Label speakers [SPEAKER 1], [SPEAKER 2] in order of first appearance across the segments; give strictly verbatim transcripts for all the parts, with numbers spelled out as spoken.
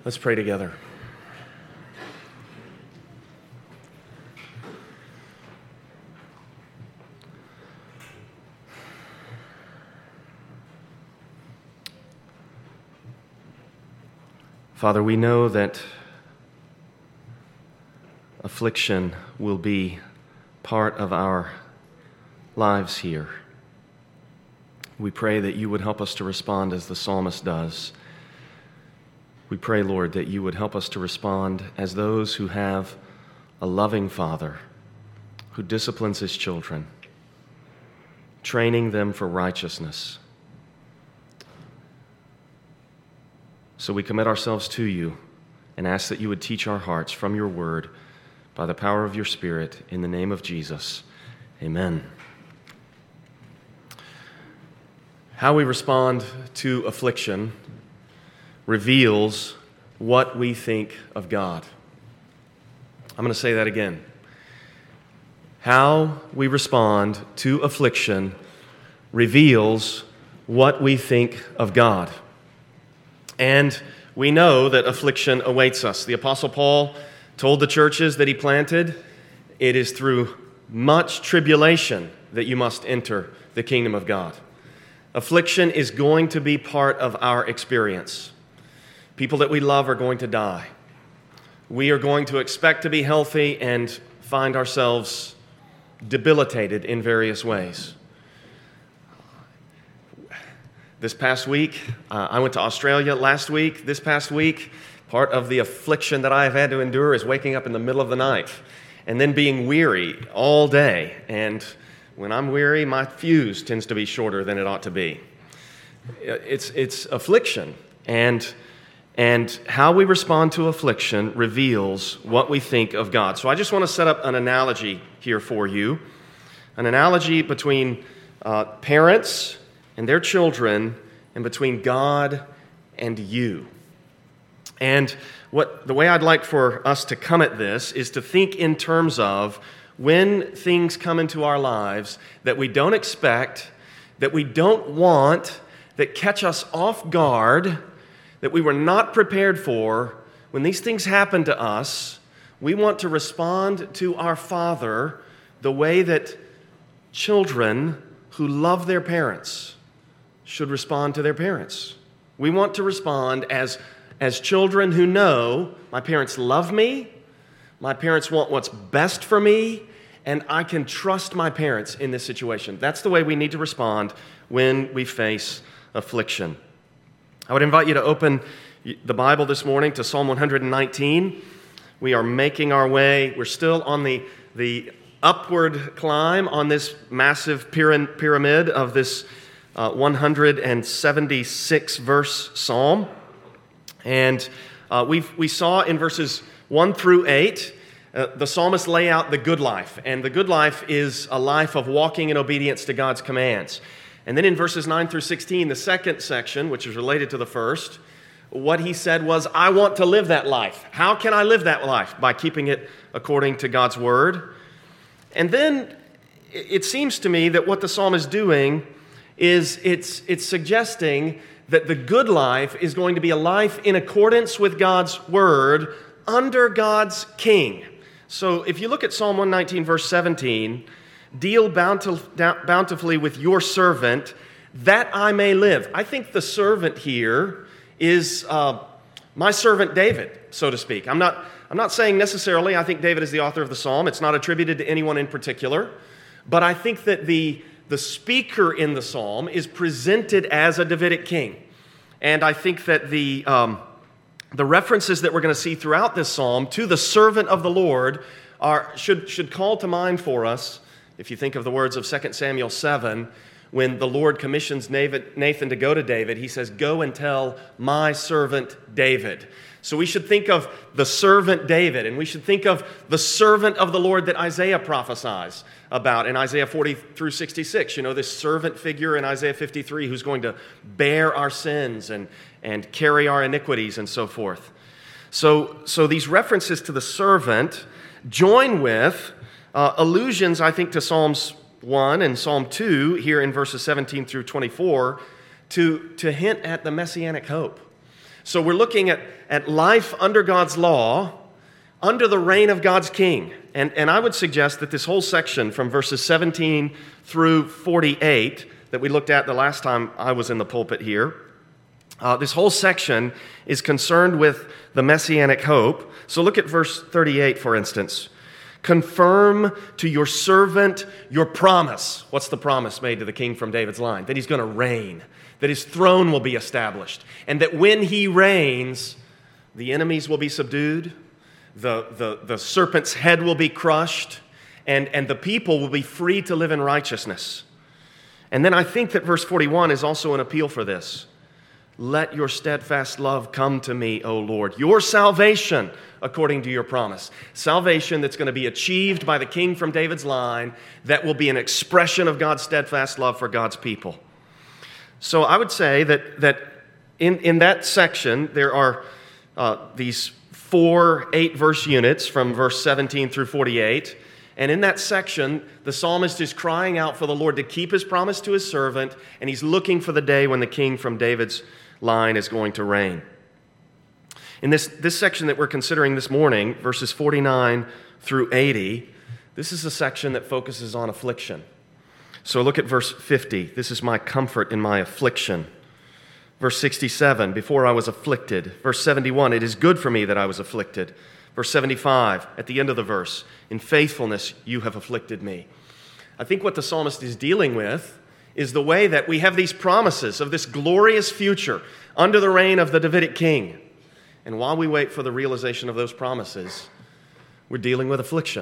[SPEAKER 1] Let's pray together. Father, we know that affliction will be part of our lives here. We pray that you would help us to respond as the psalmist does. We pray, Lord, that you would help us to respond as those who have a loving Father who disciplines his children, training them for righteousness. So we commit ourselves to you and ask that you would teach our hearts from your word by the power of your Spirit in the name of Jesus. Amen. How we respond to affliction reveals what we think of God. I'm going to say that again. How we respond to affliction reveals what we think of God. And we know that affliction awaits us. The Apostle Paul told the churches that he planted, it is through much tribulation that you must enter the kingdom of God. Affliction is going to be part of our experience. People that we love are going to die. We are going to expect to be healthy and find ourselves debilitated in various ways. This past week, uh, I went to Australia last week. This past week, part of the affliction that I have had to endure is waking up in the middle of the night and then being weary all day. And when I'm weary, my fuse tends to be shorter than it ought to be. It's, it's affliction. And And how we respond to affliction reveals what we think of God. So I just want to set up an analogy here for you, an analogy between uh, parents and their children and between God and you. And what the way I'd like for us to come at this is to think in terms of when things come into our lives that we don't expect, that we don't want, that catch us off guard, that we were not prepared for. When these things happen to us, we want to respond to our Father the way that children who love their parents should respond to their parents. We want to respond as, as children who know my parents love me, my parents want what's best for me, and I can trust my parents in this situation. That's the way we need to respond when we face affliction. I would invite you to open the Bible this morning to Psalm one nineteen. We are making our way. We're still on the, the upward climb on this massive pyramid of this uh, one hundred seventy-six verse psalm. And uh, we we saw in verses one through eight, uh, the psalmist lay out the good life. And the good life is a life of walking in obedience to God's commands. And then in verses nine through sixteen, the second section, which is related to the first, what he said was, I want to live that life. How can I live that life? By keeping it according to God's word. And then it seems to me that what the psalm is doing is it's, it's suggesting that the good life is going to be a life in accordance with God's word under God's king. So if you look at Psalm one nineteen, verse seventeen, deal bountifully with your servant, that I may live. I think the servant here is uh, my servant David, so to speak. I'm not, I'm not saying necessarily I think David is the author of the psalm. It's not attributed to anyone in particular. But I think that the, the speaker in the psalm is presented as a Davidic king. And I think that the, um, the references that we're going to see throughout this psalm to the servant of the Lord are, should, should call to mind for us. If you think of the words of Second Samuel seven, when the Lord commissions Nathan to go to David, he says, go and tell my servant David. So we should think of the servant David, and we should think of the servant of the Lord that Isaiah prophesies about in Isaiah forty through sixty-six. You know, this servant figure in Isaiah fifty-three who's going to bear our sins and, and carry our iniquities and so forth. So, so these references to the servant join with Uh, allusions, I think, to Psalms one and Psalm two here in verses seventeen through twenty-four to, to hint at the messianic hope. So we're looking at, at life under God's law, under the reign of God's king. And, and I would suggest that this whole section from verses seventeen through forty-eight that we looked at the last time I was in the pulpit here, uh, this whole section is concerned with the messianic hope. So look at verse thirty-eight, for instance. Confirm to your servant your promise. What's the promise made to the king from David's line? That he's going to reign, that his throne will be established, and that when he reigns, the enemies will be subdued, the, the, the serpent's head will be crushed, and, and the people will be free to live in righteousness. And then I think that verse forty-one is also an appeal for this. Let your steadfast love come to me, O Lord, your salvation according to your promise. Salvation that's going to be achieved by the king from David's line, that will be an expression of God's steadfast love for God's people. So I would say that, that in, in that section, there are uh, these four eight-verse units from verse seventeen through forty-eight. And in that section, the psalmist is crying out for the Lord to keep his promise to his servant, and he's looking for the day when the king from David's line is going to reign. In this, this section that we're considering this morning, verses forty-nine through eighty, this is a section that focuses on affliction. So look at verse fifty. This is my comfort in my affliction. Verse sixty-seven, before I was afflicted. Verse seventy-one, it is good for me that I was afflicted. Verse seventy-five, at the end of the verse, in faithfulness you have afflicted me. I think what the psalmist is dealing with is the way that we have these promises of this glorious future under the reign of the Davidic king. And while we wait for the realization of those promises, we're dealing with affliction.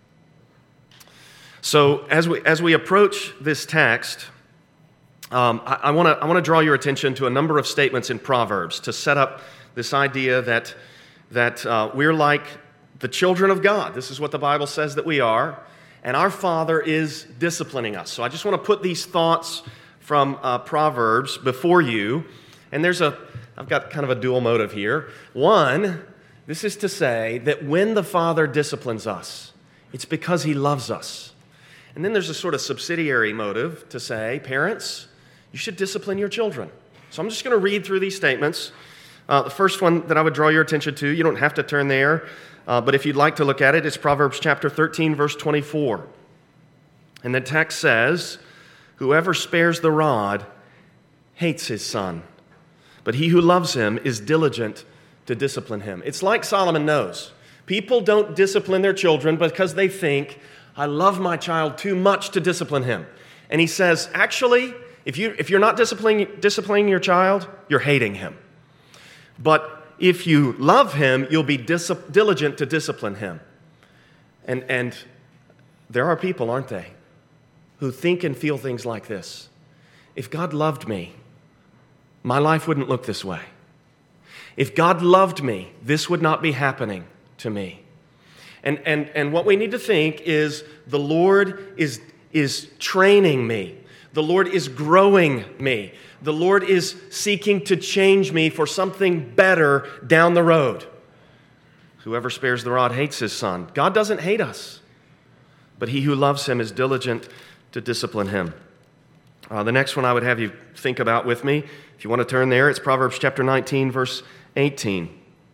[SPEAKER 1] So as we as we approach this text, um, I, I want to I want to draw your attention to a number of statements in Proverbs to set up this idea that that uh, we're like the children of God. This is what the Bible says that we are, and our Father is disciplining us. So I just want to put these thoughts from uh, Proverbs before you, and there's a I've got kind of a dual motive here. One, this is to say that when the Father disciplines us, it's because He loves us. And then there's a sort of subsidiary motive to say, parents, you should discipline your children. So I'm just going to read through these statements. Uh, the first one that I would draw your attention to, you don't have to turn there, uh, but if you'd like to look at it, it's Proverbs chapter thirteen, verse twenty-four. And the text says, whoever spares the rod hates his son, but he who loves him is diligent to discipline him. It's like Solomon knows. People don't discipline their children because they think, I love my child too much to discipline him. And he says, actually, if, you, if you're not disciplining, disciplining your child, you're hating him. But if you love him, you'll be dis- diligent to discipline him. And, and there are people, aren't they, who think and feel things like this. If God loved me, my life wouldn't look this way. If God loved me, this would not be happening to me. And, and, and what we need to think is the Lord is, is training me. The Lord is growing me. The Lord is seeking to change me for something better down the road. Whoever spares the rod hates his son. God doesn't hate us, but he who loves him is diligent to discipline him. Uh, the next one I would have you think about with me, if you want to turn there, it's Proverbs chapter nineteen, verse eighteen,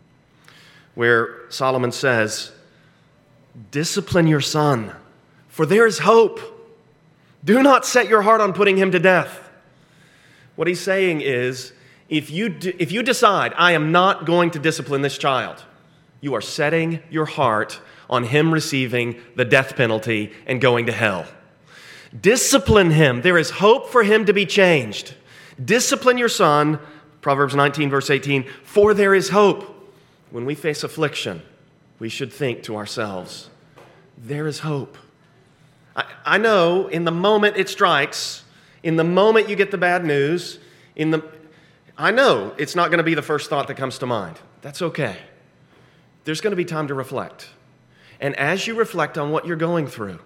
[SPEAKER 1] where Solomon says, discipline your son, for there is hope. Do not set your heart on putting him to death. What he's saying is, if you, do, if you decide, I am not going to discipline this child, you are setting your heart on him receiving the death penalty and going to hell. Discipline him. There is hope for him to be changed. Discipline your son, Proverbs nineteen, verse eighteen, for there is hope. When we face affliction, we should think to ourselves, there is hope. I, I know in the moment it strikes, in the moment you get the bad news, in the, I know it's not going to be the first thought that comes to mind. That's okay. There's going to be time to reflect. And as you reflect on what you're going through,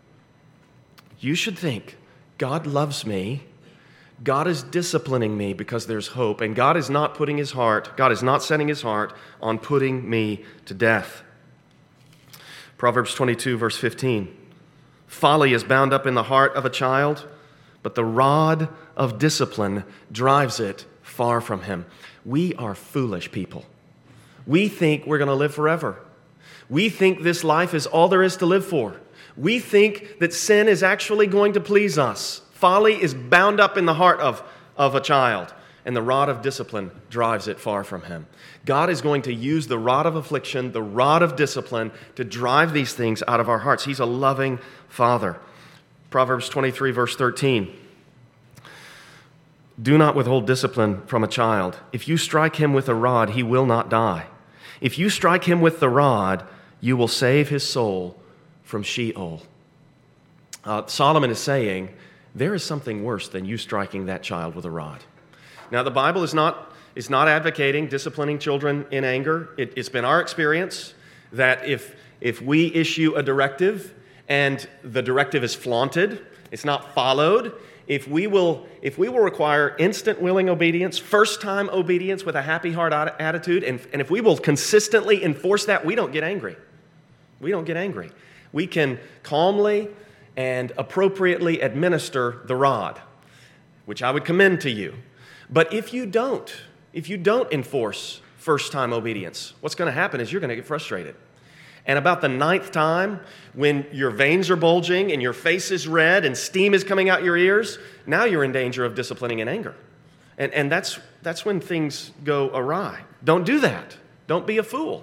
[SPEAKER 1] you should think, God loves me. God is disciplining me because there's hope. And God is not putting his heart, God is not setting his heart on putting me to death. Proverbs twenty-two, verse fifteen. Folly is bound up in the heart of a child, but the rod of discipline drives it far from him. We are foolish people. We think we're going to live forever. We think this life is all there is to live for. We think that sin is actually going to please us. Folly is bound up in the heart of, of a child, and the rod of discipline drives it far from him. God is going to use the rod of affliction, the rod of discipline, to drive these things out of our hearts. He's a loving Father. Proverbs twenty-three, verse thirteen. Do not withhold discipline from a child. If you strike him with a rod, he will not die. If you strike him with the rod, you will save his soul from Sheol. Uh, Solomon is saying, there is something worse than you striking that child with a rod. Now, the Bible is not, is not advocating disciplining children in anger. It, it's been our experience that if, if we issue a directive and the directive is flaunted, it's not followed, if we will, if we will require instant willing obedience, first-time obedience with a happy heart attitude, and, and if we will consistently enforce that, we don't get angry. We don't get angry. We can calmly and appropriately administer the rod, which I would commend to you. But if you don't, if you don't enforce first-time obedience, what's going to happen is you're going to get frustrated. And about the ninth time, when your veins are bulging and your face is red and steam is coming out your ears, now you're in danger of disciplining in anger. And, and that's, that's when things go awry. Don't do that. Don't be a fool.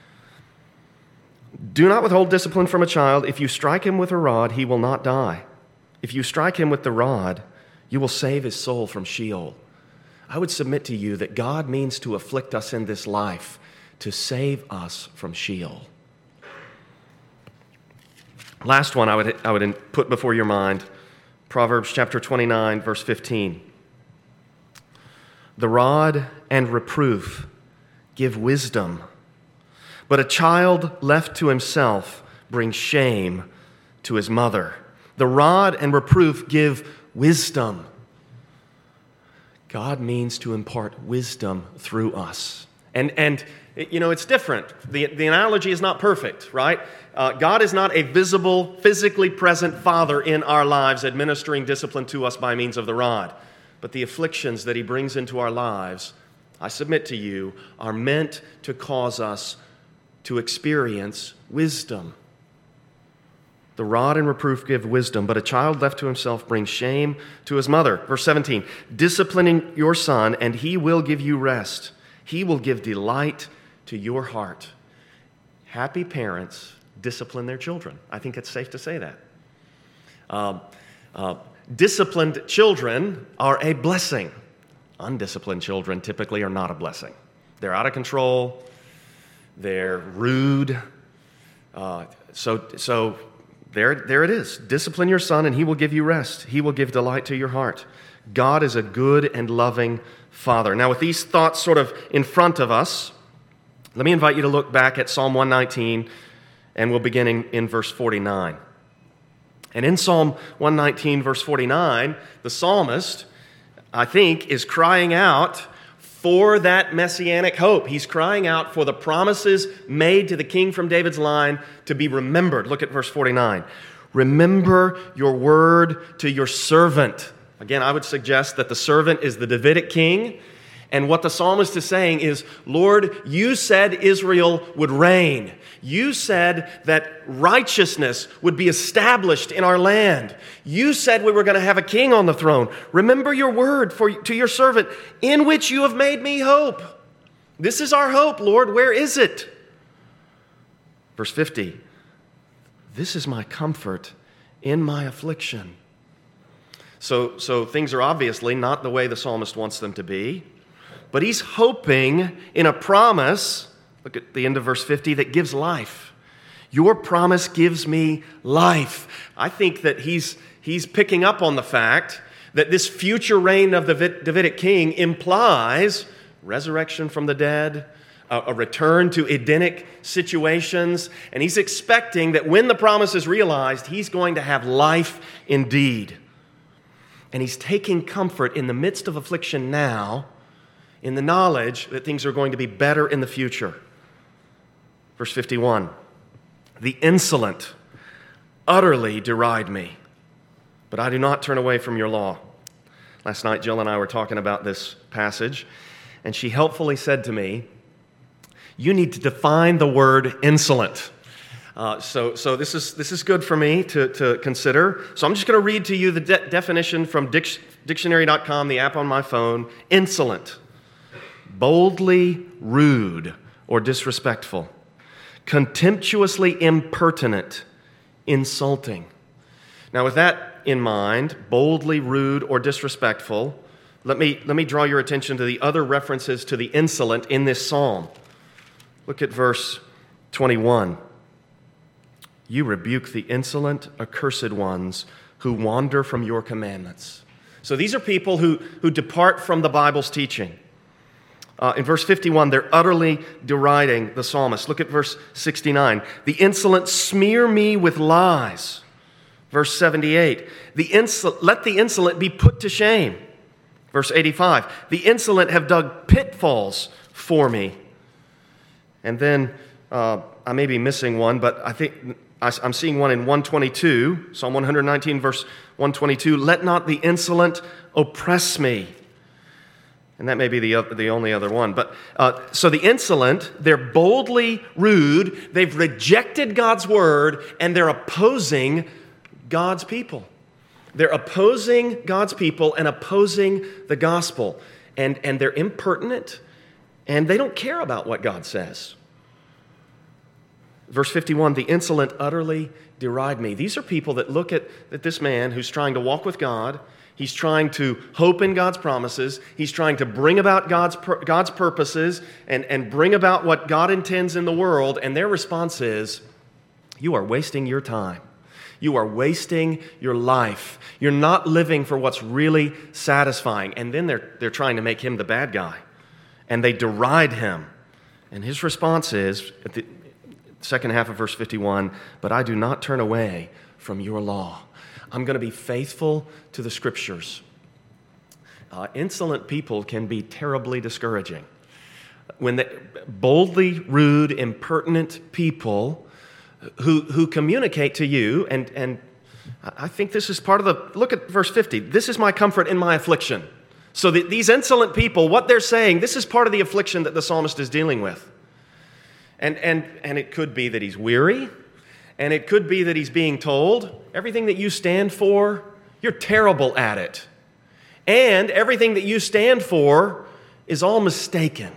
[SPEAKER 1] Do not withhold discipline from a child. If you strike him with a rod, he will not die. If you strike him with the rod, you will save his soul from Sheol. I would submit to you that God means to afflict us in this life to save us from Sheol. Last one I would, I would put before your mind, Proverbs chapter twenty-nine, verse fifteen. The rod and reproof give wisdom, but a child left to himself brings shame to his mother. The rod and reproof give wisdom. God means to impart wisdom through us. And, and you know, it's different. The, the analogy is not perfect, right? Uh, God is not a visible, physically present Father in our lives administering discipline to us by means of the rod. But the afflictions that he brings into our lives, I submit to you, are meant to cause us to experience wisdom. The rod and reproof give wisdom, but a child left to himself brings shame to his mother. Verse seventeen, disciplining your son, and he will give you rest. He will give delight to your heart. Happy parents discipline their children. I think it's safe to say that. Um, uh, disciplined children are a blessing. Undisciplined children typically are not a blessing. They're out of control. They're rude. Uh, so, so there, there it is. Discipline your son, and he will give you rest. He will give delight to your heart. God is a good and loving Father. Now, with these thoughts sort of in front of us, let me invite you to look back at Psalm one nineteen, and we'll begin in, in verse forty-nine. And in Psalm one nineteen, verse forty-nine, the psalmist, I think, is crying out for that messianic hope. He's crying out for the promises made to the king from David's line to be remembered. Look at verse forty-nine. Remember your word to your servant. Again, I would suggest that the servant is the Davidic king. And what the psalmist is saying is, Lord, you said Israel would reign. You said that righteousness would be established in our land. You said we were going to have a king on the throne. Remember your word for, to your servant, in which you have made me hope. This is our hope, Lord. Where is it? Verse fifty, this is my comfort in my affliction. So, so things are obviously not the way the psalmist wants them to be. But he's hoping in a promise, look at the end of verse fifty, that gives life. Your promise gives me life. I think that he's, he's picking up on the fact that this future reign of the Davidic king implies resurrection from the dead, a, a return to Edenic situations, and he's expecting that when the promise is realized, he's going to have life indeed. And he's taking comfort in the midst of affliction now, in the knowledge that things are going to be better in the future. Verse fifty-one, the insolent utterly deride me, but I do not turn away from your law. Last night, Jill and I were talking about this passage, and she helpfully said to me, you need to define the word insolent. Uh, so so this is this is good for me to, to consider. So I'm just going to read to you the de- definition from dic- dictionary dot com, the app on my phone. Insolent, boldly rude or disrespectful, contemptuously impertinent, insulting. Now with that in mind, boldly rude or disrespectful, let me, let me draw your attention to the other references to the insolent in this psalm. Look at verse twenty-one. You rebuke the insolent, accursed ones who wander from your commandments. So these are people who, who depart from the Bible's teaching. Uh, in verse fifty-one, they're utterly deriding the psalmist. Look at verse sixty-nine. The insolent smear me with lies. Verse seventy-eight. The inso- let the insolent be put to shame. Verse eighty-five. The insolent have dug pitfalls for me. And then uh, I may be missing one, but I think I, I'm seeing one in one twenty-two. Psalm one nineteen, verse one twenty-two. Let not the insolent oppress me. And that may be the, the only other one. But uh, so the insolent, they're boldly rude. They've rejected God's word, and they're opposing God's people. They're opposing God's people and opposing the gospel. And, and they're impertinent, and they don't care about what God says. Verse fifty-one, the insolent utterly deride me. These are people that look at, at this man who's trying to walk with God. He's trying to hope in God's promises. He's trying to bring about God's, God's purposes and, and bring about what God intends in the world. And their response is, you are wasting your time. You are wasting your life. You're not living for what's really satisfying. And then they're, they're trying to make him the bad guy. And they deride him. And his response is, at the second half of verse fifty-one, but I do not turn away from your law. I'm going to be faithful to the Scriptures. Uh, insolent people can be terribly discouraging. When they, boldly rude, impertinent people who, who communicate to you, and, and I think this is part of the, look at verse fifty. This is my comfort in my affliction. So the, these insolent people, what they're saying, this is part of the affliction that the psalmist is dealing with. And, and, and it could be that he's weary. And it could be that he's being told, everything that you stand for, you're terrible at it. And everything that you stand for is all mistaken.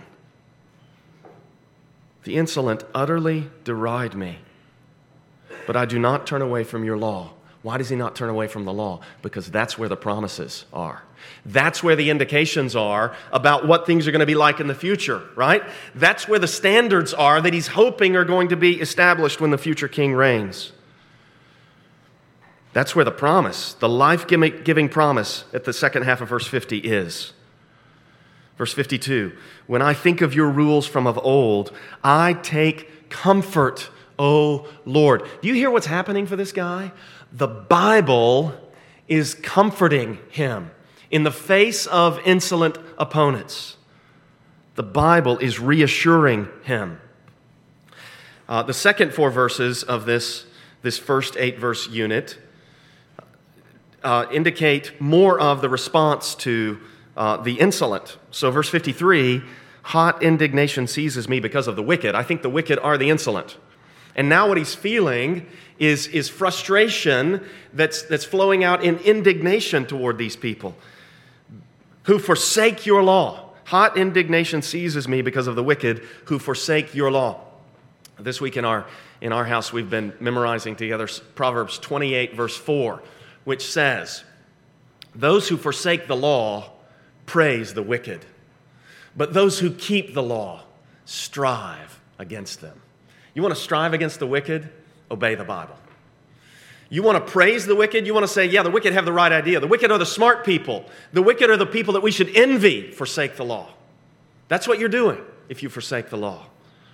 [SPEAKER 1] The insolent utterly deride me, but I do not turn away from your law. Why does he not turn away from the law? Because that's where the promises are. That's where the indications are about what things are going to be like in the future, right? That's where the standards are that he's hoping are going to be established when the future king reigns. That's where the promise, the life-giving promise at the second half of verse fifty is. Verse fifty-two, when I think of your rules from of old, I take comfort, O Lord. Do you hear what's happening for this guy? The Bible is comforting him in the face of insolent opponents. The Bible is reassuring him. Uh, the second four verses of this, this first eight-verse unit uh, indicate more of the response to uh, the insolent. So verse fifty-three, hot indignation seizes me because of the wicked. I think the wicked are the insolent. And now what he's feeling is, is frustration that's, that's flowing out in indignation toward these people who forsake your law. Hot indignation seizes me because of the wicked who forsake your law. This week in our, in our house, we've been memorizing together Proverbs twenty-eight, verse four, which says, those who forsake the law praise the wicked, but those who keep the law strive against them. You want to strive against the wicked? Obey the Bible. You want to praise the wicked? You want to say, yeah, the wicked have the right idea. The wicked are the smart people. The wicked are the people that we should envy. Forsake the law. That's what you're doing if you forsake the law.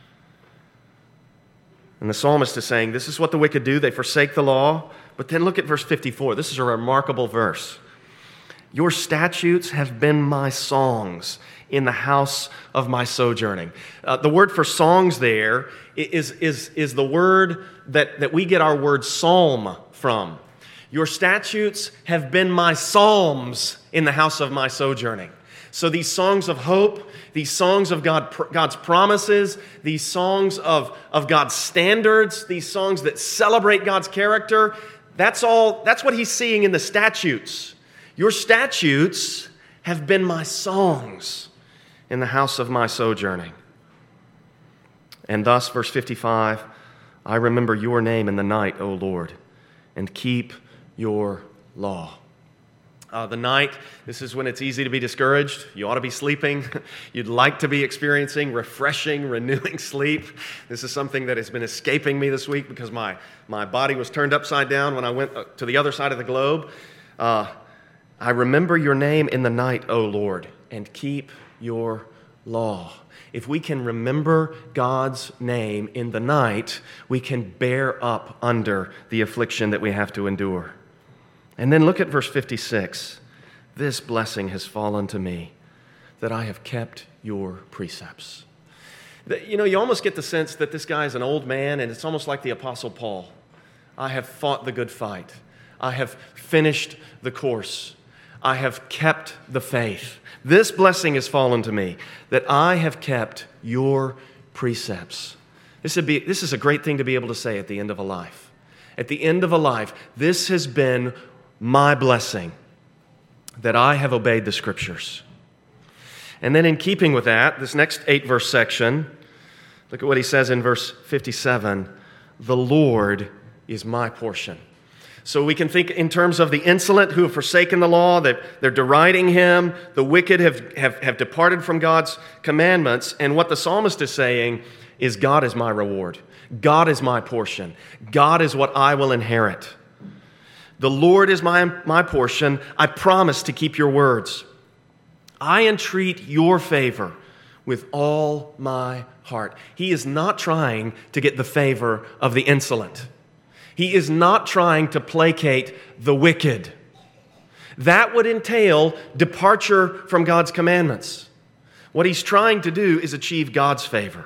[SPEAKER 1] And the psalmist is saying, this is what the wicked do. They forsake the law. But then look at verse fifty-four. This is a remarkable verse. Your statutes have been my songs in the house of my sojourning. Uh, the word for songs there is, is, is the word that, that we get our word psalm from. Your statutes have been my psalms in the house of my sojourning. So these songs of hope, these songs of God, God's promises, these songs of, of God's standards, these songs that celebrate God's character, that's all, that's what he's seeing in the statutes. Your statutes have been my songs in the house of my sojourning. And thus, verse fifty-five, I remember your name in the night, O Lord, and keep your law. Uh, the night, this is when it's easy to be discouraged. You ought to be sleeping. You'd like to be experiencing refreshing, renewing sleep. This is something that has been escaping me this week because my, my body was turned upside down when I went to the other side of the globe. Uh, I remember your name in the night, O Lord, and keep your law. If we can remember God's name in the night, we can bear up under the affliction that we have to endure. And then look at verse fifty-six. This blessing has fallen to me, that I have kept your precepts. You know, you almost get the sense that this guy is an old man, and it's almost like the Apostle Paul. I have fought the good fight. I have finished the course. I have kept the faith. This blessing has fallen to me, that I have kept your precepts. This would be, this is a great thing to be able to say at the end of a life. At the end of a life, this has been my blessing, that I have obeyed the Scriptures. And then in keeping with that, this next eight-verse section, look at what he says in verse fifty-seven, the Lord is my portion. So we can think in terms of the insolent who have forsaken the law, that they're deriding him, the wicked have, have, have departed from God's commandments, and what the psalmist is saying is God is my reward. God is my portion. God is what I will inherit. The Lord is my, my portion. I promise to keep your words. I entreat your favor with all my heart. He is not trying to get the favor of the insolent. He is not trying to placate the wicked. That would entail departure from God's commandments. What he's trying to do is achieve God's favor.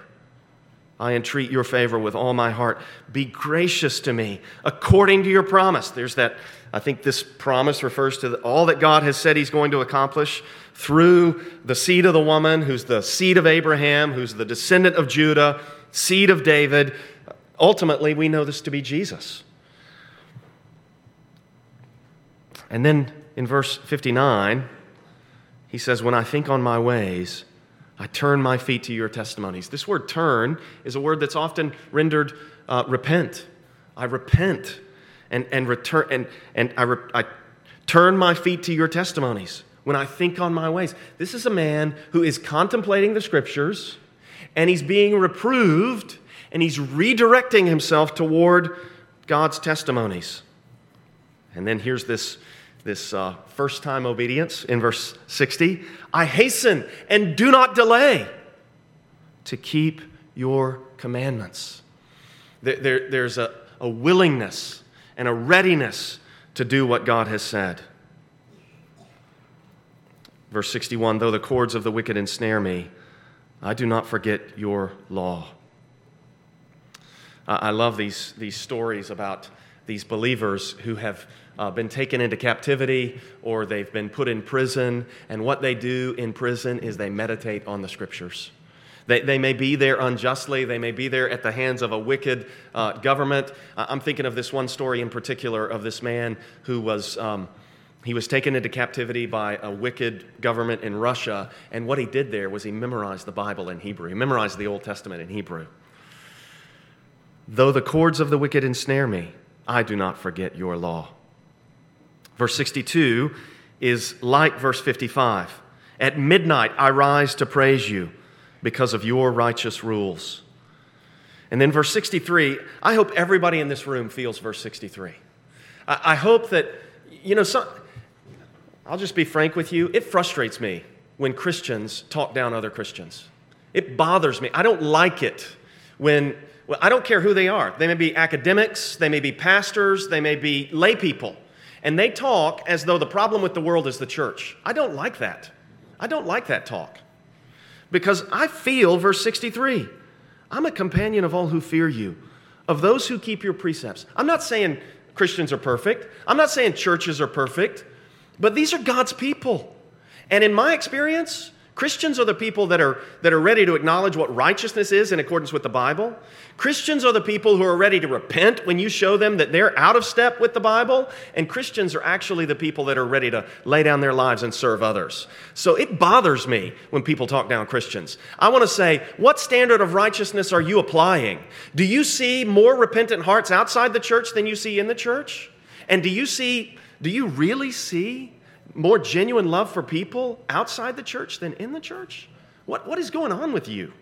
[SPEAKER 1] I entreat your favor with all my heart. Be gracious to me according to your promise. There's that, I think this promise refers to all that God has said he's going to accomplish through the seed of the woman, who's the seed of Abraham, who's the descendant of Judah, seed of David. Ultimately, we know this to be Jesus. And then in verse fifty-nine, he says, when I think on my ways, I turn my feet to your testimonies. This word turn is a word that's often rendered uh, repent. I repent and, and return and, and I, re- I turn my feet to your testimonies when I think on my ways. This is a man who is contemplating the Scriptures, and he's being reproved, and he's redirecting himself toward God's testimonies. And then here's this This uh, first-time obedience in verse sixty. I hasten and do not delay to keep your commandments. There, there, there's a, a willingness and a readiness to do what God has said. Verse sixty-one, though the cords of the wicked ensnare me, I do not forget your law. Uh, I love these, these stories about these believers who have Uh, been taken into captivity, or they've been put in prison, and what they do in prison is they meditate on the Scriptures. They, they may be there unjustly, they may be there at the hands of a wicked uh, government. Uh, I'm thinking of this one story in particular of this man who was, um, he was taken into captivity by a wicked government in Russia, and what he did there was he memorized the Bible in Hebrew. He memorized the Old Testament in Hebrew. Though the cords of the wicked ensnare me, I do not forget your law. Verse sixty-two is like verse fifty-five. At midnight I rise to praise you because of your righteous rules. And then verse sixty-three, I hope everybody in this room feels verse sixty-three. I, I hope that, you know, some, I'll just be frank with you, it frustrates me when Christians talk down other Christians. It bothers me. I don't like it when, well, I don't care who they are. They may be academics, they may be pastors, they may be lay people. And they talk as though the problem with the world is the church. I don't like that. I don't like that talk. Because I feel, verse sixty-three, I'm a companion of all who fear you, of those who keep your precepts. I'm not saying Christians are perfect. I'm not saying churches are perfect, but these are God's people. And in my experience, Christians are the people that are, that are ready to acknowledge what righteousness is in accordance with the Bible. Christians are the people who are ready to repent when you show them that they're out of step with the Bible. And Christians are actually the people that are ready to lay down their lives and serve others. So it bothers me when people talk down Christians. I want to say, what standard of righteousness are you applying? Do you see more repentant hearts outside the church than you see in the church? And do you see, do you really see more genuine love for people outside the church than in the church? What, what is going on with you?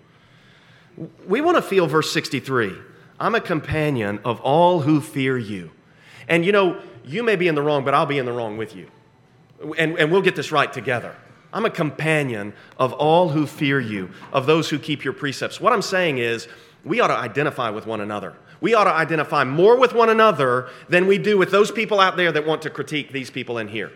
[SPEAKER 1] We want to feel verse sixty-three. I'm a companion of all who fear you. And you know, you may be in the wrong, but I'll be in the wrong with you. And, and we'll get this right together. I'm a companion of all who fear you, of those who keep your precepts. What I'm saying is, we ought to identify with one another. We ought to identify more with one another than we do with those people out there that want to critique these people in here.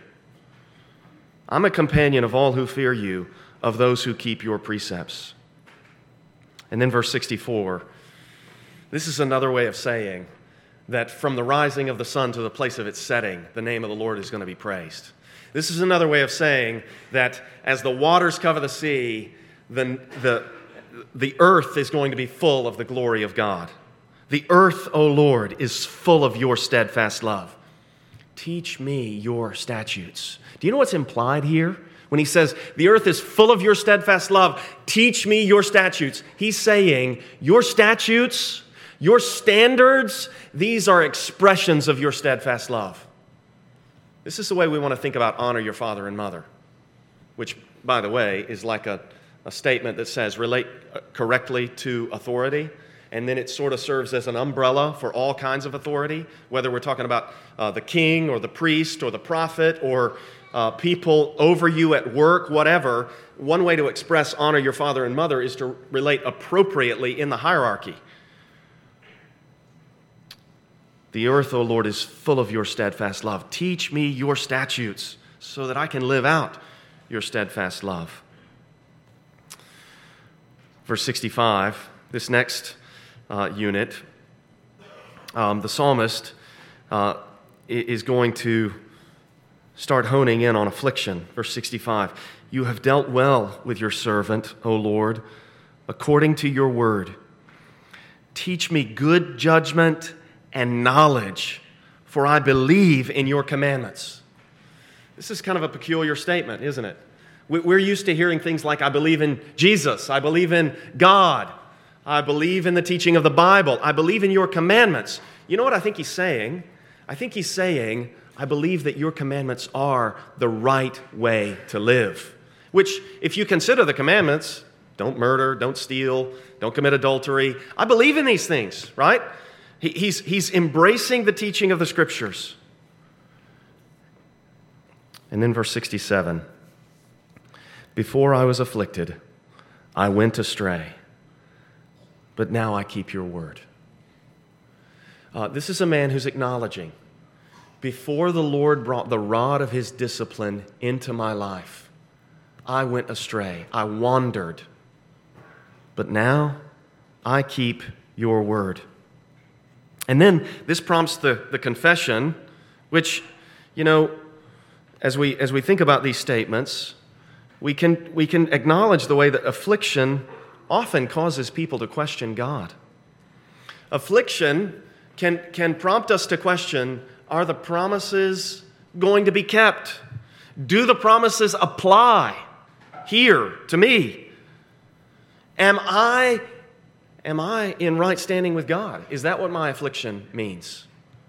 [SPEAKER 1] I'm a companion of all who fear you, of those who keep your precepts. And then verse sixty-four, this is another way of saying that from the rising of the sun to the place of its setting, the name of the Lord is going to be praised. This is another way of saying that as the waters cover the sea, the, the, the earth is going to be full of the glory of God. The earth, O Lord, is full of your steadfast love. Teach me your statutes. Do you know what's implied here? When he says, the earth is full of your steadfast love, teach me your statutes. He's saying, your statutes, your standards, these are expressions of your steadfast love. This is the way we want to think about honor your father and mother, which, by the way, is like a, a statement that says relate correctly to authority. And then it sort of serves as an umbrella for all kinds of authority, whether we're talking about uh, the king or the priest or the prophet or uh, people over you at work, whatever. One way to express honor your father and mother is to relate appropriately in the hierarchy. The earth, O Lord, is full of your steadfast love. Teach me your statutes so that I can live out your steadfast love. Verse sixty-five, this next Uh, unit, um, the psalmist uh, is going to start honing in on affliction. Verse sixty-five, you have dealt well with your servant, O Lord, according to your word. Teach me good judgment and knowledge, for I believe in your commandments. This is kind of a peculiar statement, isn't it? We're used to hearing things like, I believe in Jesus, I believe in God, I believe in the teaching of the Bible. I believe in your commandments. You know what I think he's saying? I think he's saying, I believe that your commandments are the right way to live. Which, if you consider the commandments, don't murder, don't steal, don't commit adultery. I believe in these things, right? He, he's, he's embracing the teaching of the Scriptures. And then verse sixty-seven, before I was afflicted, I went astray, but now I keep your word. Uh, this is a man who's acknowledging, before the Lord brought the rod of his discipline into my life, I went astray, I wandered, but now I keep your word. And then this prompts the, the confession, which, you know, as we, as we think about these statements, we can, we can acknowledge the way that affliction often causes people to question God. Affliction can, can prompt us to question, are the promises going to be kept? Do the promises apply here to me? Am I, am I in right standing with God? Is that what my affliction means?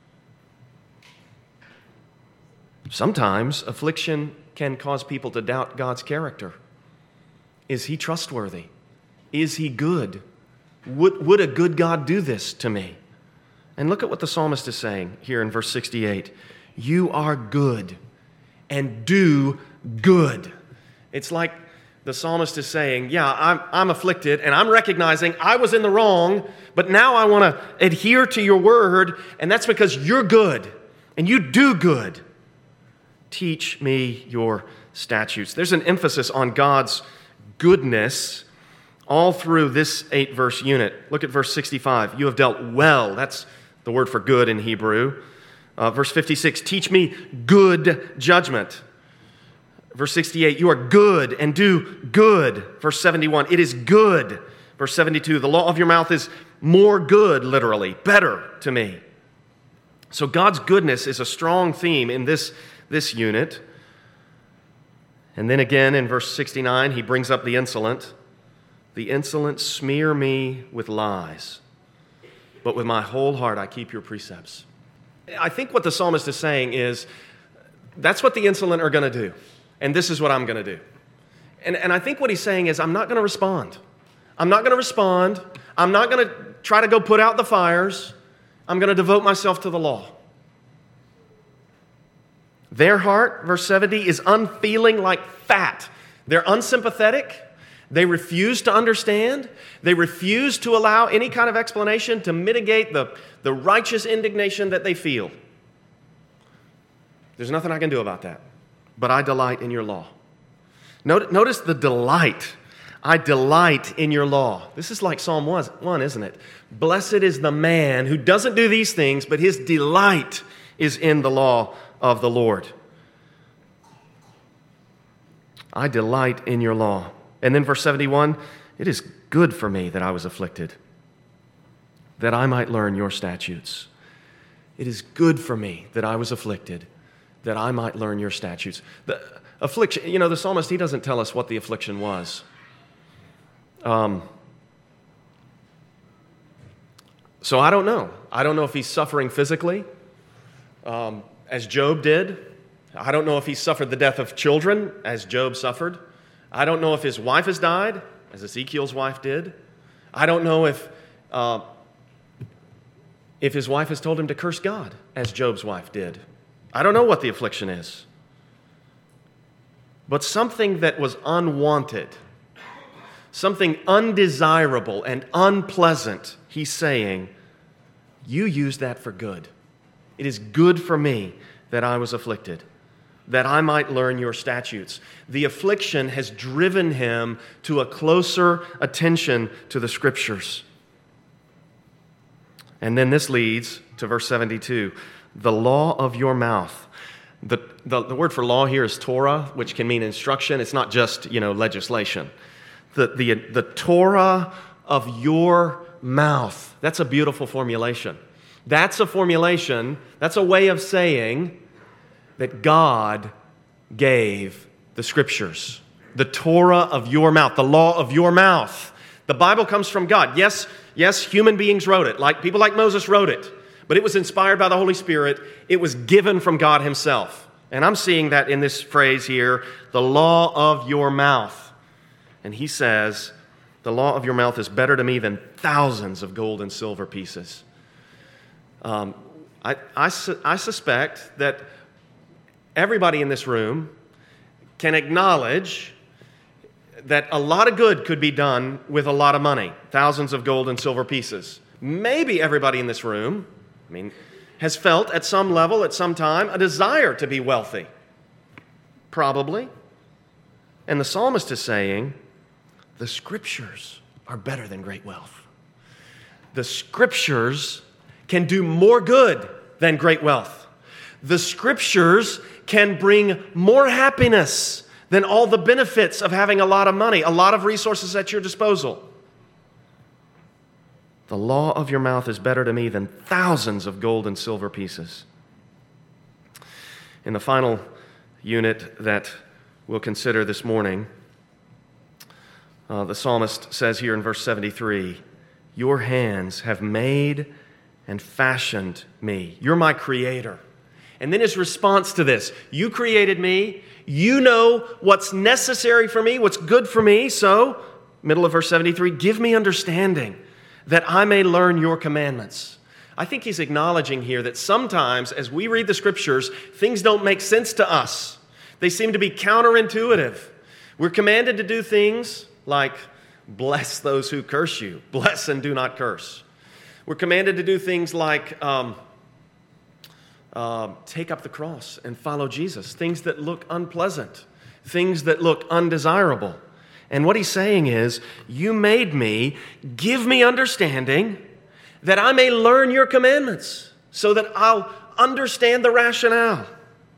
[SPEAKER 1] Sometimes affliction can cause people to doubt God's character. Is he trustworthy? Is he good? Would, would a good God do this to me? And look at what the psalmist is saying here in verse sixty-eight. You are good and do good. It's like the psalmist is saying, yeah, I'm, I'm afflicted and I'm recognizing I was in the wrong, but now I want to adhere to your word, and that's because you're good and you do good. Teach me your statutes. There's an emphasis on God's goodness all through this eight-verse unit. Look at verse sixty-five. You have dealt well. That's the word for good in Hebrew. Uh, verse fifty-six, teach me good judgment. Verse sixty-eight, you are good and do good. Verse seventy-one, it is good. Verse seventy-two, the law of your mouth is more good, literally, better to me. So God's goodness is a strong theme in this, this unit. And then again in verse sixty-nine, he brings up the insolent. The insolent smear me with lies, but with my whole heart I keep your precepts. I think what the psalmist is saying is, that's what the insolent are going to do, and this is what I'm going to do. And, and I think what he's saying is, I'm not going to respond. I'm not going to respond. I'm not going to try to go put out the fires. I'm going to devote myself to the law. Their heart, verse seventy, is unfeeling like fat. They're unsympathetic. They refuse to understand. They refuse to allow any kind of explanation to mitigate the, the righteous indignation that they feel. There's nothing I can do about that. But I delight in your law. Notice the delight. I delight in your law. This is like Psalm one, isn't it? Blessed is the man who doesn't do these things, but his delight is in the law of the Lord. I delight in your law. And then verse seventy-one, it is good for me that I was afflicted, that I might learn your statutes. It is good for me that I was afflicted, that I might learn your statutes. The affliction, you know, the psalmist, he doesn't tell us what the affliction was. Um, so I don't know. I don't know if he's suffering physically, um, as Job did. I don't know if he suffered the death of children, as Job suffered. I don't know if his wife has died, as Ezekiel's wife did. I don't know if uh, if his wife has told him to curse God, as Job's wife did. I don't know what the affliction is. But something that was unwanted, something undesirable and unpleasant, he's saying, you use that for good. It is good for me that I was afflicted, that I might learn your statutes. The affliction has driven him to a closer attention to the Scriptures. And then this leads to verse seventy-two, the law of your mouth. The, the, the word for law here is Torah, which can mean instruction. It's not just, you know, legislation. The, the, the Torah of your mouth. That's a beautiful formulation. That's a formulation, that's a way of saying that God gave the Scriptures. The Torah of your mouth, the law of your mouth. The Bible comes from God. Yes, yes, human beings wrote it, like people like Moses wrote it, but it was inspired by the Holy Spirit. It was given from God himself. And I'm seeing that in this phrase here, the law of your mouth. And he says, the law of your mouth is better to me than thousands of gold and silver pieces. Um, I, I, su- I suspect that everybody in this room can acknowledge that a lot of good could be done with a lot of money, thousands of gold and silver pieces. Maybe everybody in this room, I mean, has felt at some level, at some time, a desire to be wealthy. Probably. And the psalmist is saying, the Scriptures are better than great wealth. The Scriptures can do more good than great wealth. The Scriptures can bring more happiness than all the benefits of having a lot of money, a lot of resources at your disposal. The law of your mouth is better to me than thousands of gold and silver pieces. In the final unit that we'll consider this morning, uh, the psalmist says here in verse seventy-three, your hands have made and fashioned me. You're my creator. And then his response to this, you created me, you know what's necessary for me, what's good for me, so, middle of verse seventy-three, give me understanding that I may learn your commandments. I think he's acknowledging here that sometimes as we read the Scriptures, things don't make sense to us. They seem to be counterintuitive. We're commanded to do things like bless those who curse you, bless and do not curse. We're commanded to do things like um, uh, take up the cross and follow Jesus, things that look unpleasant, things that look undesirable. And what he's saying is, you made me, give me understanding that I may learn your commandments so that I'll, understand the rationale.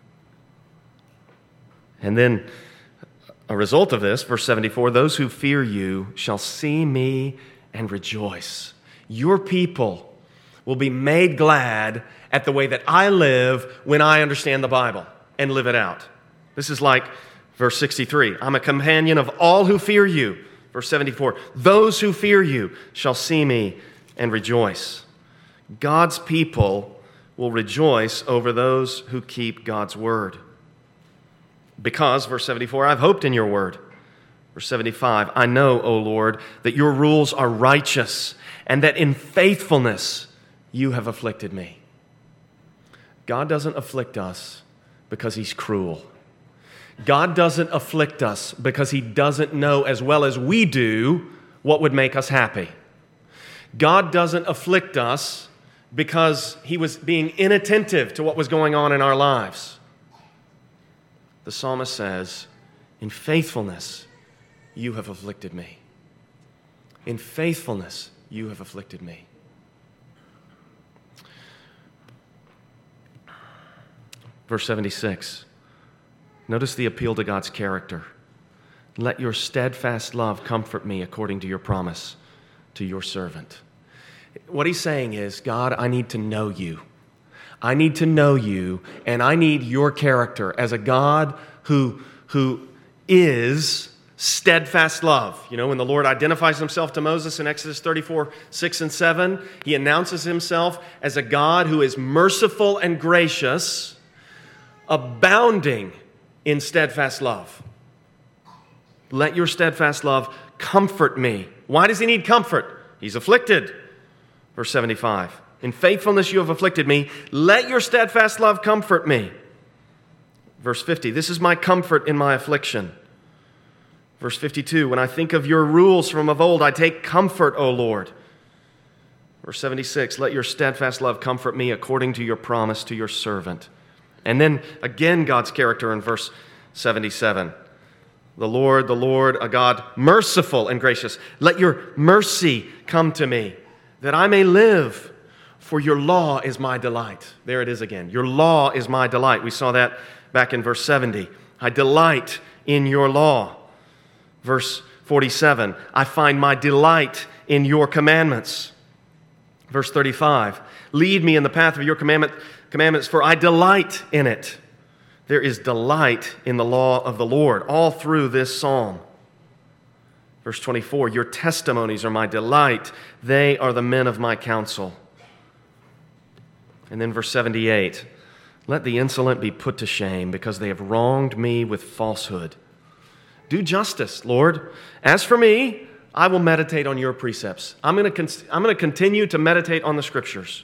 [SPEAKER 1] And then a result of this, verse seventy-four, those who fear you shall see me and rejoice. Your people will be made glad at the way that I live when I understand the Bible and live it out. This is like verse sixty-three. I'm a companion of all who fear you. Verse seventy-four. Those who fear you shall see me and rejoice. God's people will rejoice over those who keep God's word. Because, verse seventy-four, I've hoped in your word. Verse seventy-five, I know, O Lord, that your rules are righteous and that in faithfulness you have afflicted me. God doesn't afflict us because he's cruel. God doesn't afflict us because he doesn't know as well as we do what would make us happy. God doesn't afflict us because he was being inattentive to what was going on in our lives. The psalmist says, in faithfulness, you have afflicted me. In faithfulness, you have afflicted me. Verse seventy-six. Notice the appeal to God's character. Let your steadfast love comfort me according to your promise to your servant. What he's saying is, God, I need to know you. I need to know you, and I need your character as a God who, who is steadfast love. You know, when the Lord identifies himself to Moses in Exodus thirty-four, six and seven, he announces himself as a God who is merciful and gracious, abounding in steadfast love. Let your steadfast love comfort me. Why does he need comfort? He's afflicted. Verse seventy-five. In faithfulness you have afflicted me. Let your steadfast love comfort me. Verse fifty. This is my comfort in my affliction. Verse fifty-two. When I think of your rules from of old, I take comfort, O Lord. Verse seventy-six. Let your steadfast love comfort me according to your promise to your servant. And then again, God's character in verse seventy-seven. The Lord, the Lord, a God merciful and gracious. Let your mercy come to me, that I may live, for your law is my delight. There it is again. Your law is my delight. We saw that back in verse seventy. I delight in your law. Verse forty-seven. I find my delight in your commandments. Verse thirty-five. Lead me in the path of your commandment, commandments, for I delight in it. There is delight in the law of the Lord all through this psalm. Verse twenty-four, your testimonies are my delight. They are the men of my counsel. And then verse seventy-eight, let the insolent be put to shame because they have wronged me with falsehood. Do justice, Lord. As for me, I will meditate on your precepts. I'm going to con- I'm going to continue to meditate on the Scriptures.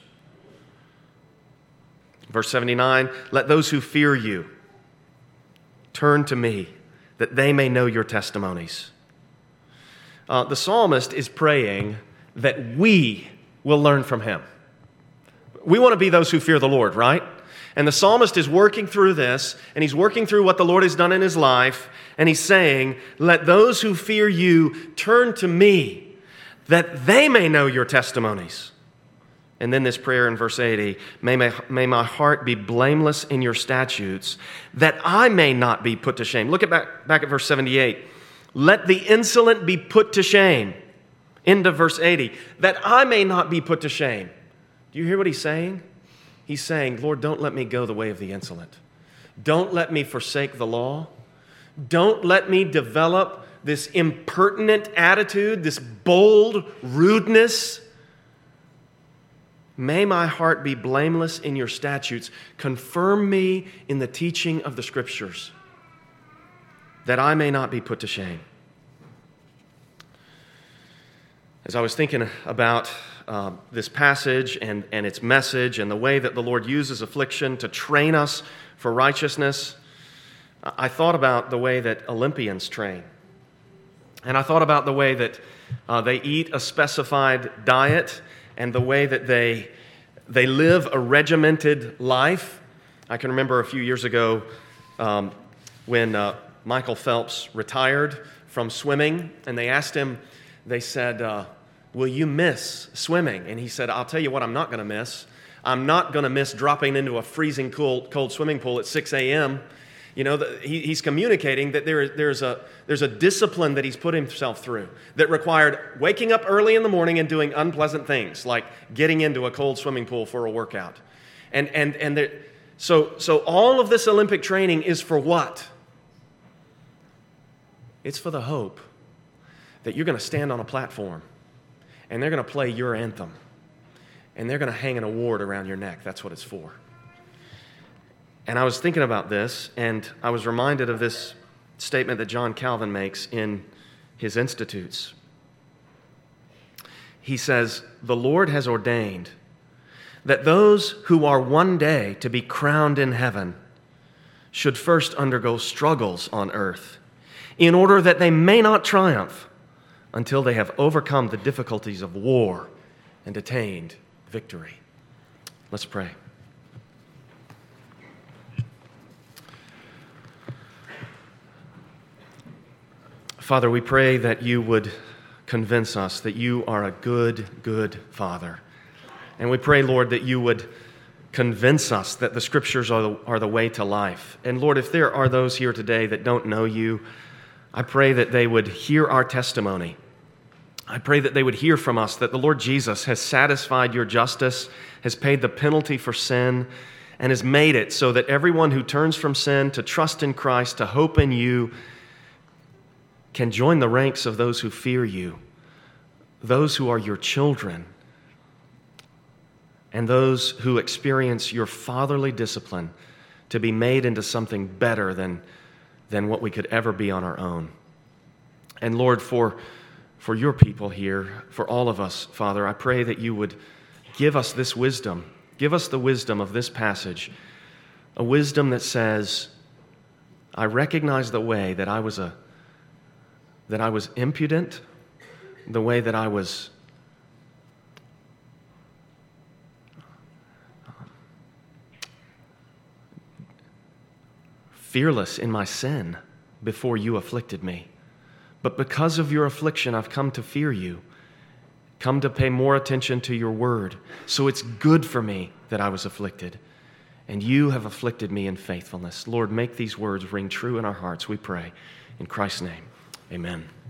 [SPEAKER 1] Verse seventy-nine, let those who fear you turn to me, that they may know your testimonies. Uh, the psalmist is praying that we will learn from him. We want to be those who fear the Lord, right? And the psalmist is working through this, and he's working through what the Lord has done in his life, and he's saying, let those who fear you turn to me, that they may know your testimonies. And then this prayer in verse eighty, may my, may my heart be blameless in your statutes, that I may not be put to shame. Look at back, back at verse seventy-eight. Let the insolent be put to shame. Into verse eighty, that I may not be put to shame. Do you hear what he's saying? He's saying, Lord, don't let me go the way of the insolent. Don't let me forsake the law. Don't let me develop this impertinent attitude, this bold rudeness. May my heart be blameless in your statutes. Confirm me in the teaching of the Scriptures, that I may not be put to shame. As I was thinking about uh, this passage and, and its message and the way that the Lord uses affliction to train us for righteousness, I thought about the way that Olympians train. And I thought about the way that uh, they eat a specified diet and the way that they, they live a regimented life. I can remember a few years ago um, when uh, Michael Phelps retired from swimming, and they asked him, they said, uh, will you miss swimming? And he said, I'll tell you what I'm not going to miss. I'm not going to miss dropping into a freezing cold, cold swimming pool at six a.m. You know, the, he, he's communicating that there, there's, a, there's a discipline that he's put himself through that required waking up early in the morning and doing unpleasant things like getting into a cold swimming pool for a workout. And, and, and there, so, so all of this Olympic training is for what? It's for the hope that you're going to stand on a platform and they're going to play your anthem and they're going to hang an award around your neck. That's what it's for. And I was thinking about this, and I was reminded of this statement that John Calvin makes in his Institutes. He says, "The Lord has ordained that those who are one day to be crowned in heaven should first undergo struggles on earth, in order that they may not triumph until they have overcome the difficulties of war and attained victory." Let's pray. Father, we pray that you would convince us that you are a good, good Father. And we pray, Lord, that you would convince us that the Scriptures are the, are the way to life. And Lord, if there are those here today that don't know you, I pray that they would hear our testimony. I pray that they would hear from us that the Lord Jesus has satisfied your justice, has paid the penalty for sin, and has made it so that everyone who turns from sin to trust in Christ, to hope in you, can join the ranks of those who fear you, those who are your children, and those who experience your fatherly discipline to be made into something better than, than what we could ever be on our own. And Lord, for, for your people here, for all of us, Father, I pray that you would give us this wisdom. Give us the wisdom of this passage, a wisdom that says, I recognize the way that I was a that I was impudent, the way that I was fearless in my sin before you afflicted me. But because of your affliction, I've come to fear you, come to pay more attention to your word. So it's good for me that I was afflicted, and you have afflicted me in faithfulness. Lord, make these words ring true in our hearts, we pray. In Christ's name. Amen.